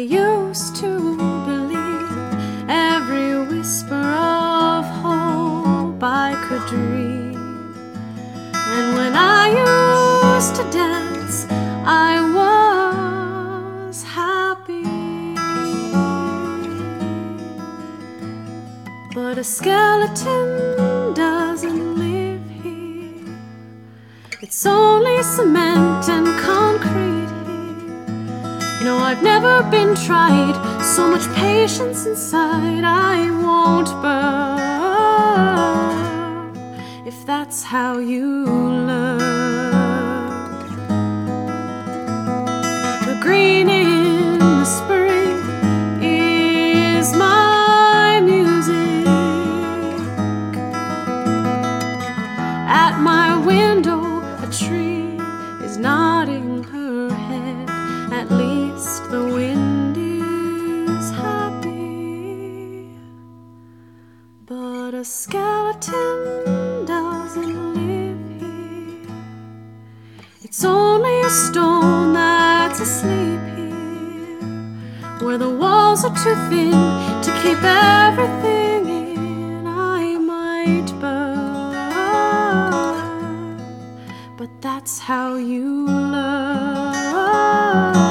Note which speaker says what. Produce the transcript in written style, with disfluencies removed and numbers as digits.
Speaker 1: used to believe every whisper of hope I could dream. And when I used to dance, I was happy. But a skeleton doesn't live here. It's only cement and concrete here. You know, I've never been tried, so much patience inside. I won't burn if that's how you learn. The green in the spring is my music. At my window, a tree is nodding her head. At least the wind is happy. But a skeleton doesn't live here. It's only a stone that's asleep here, where the walls are too thin to keep everything in. I might burn, but that's how you learn.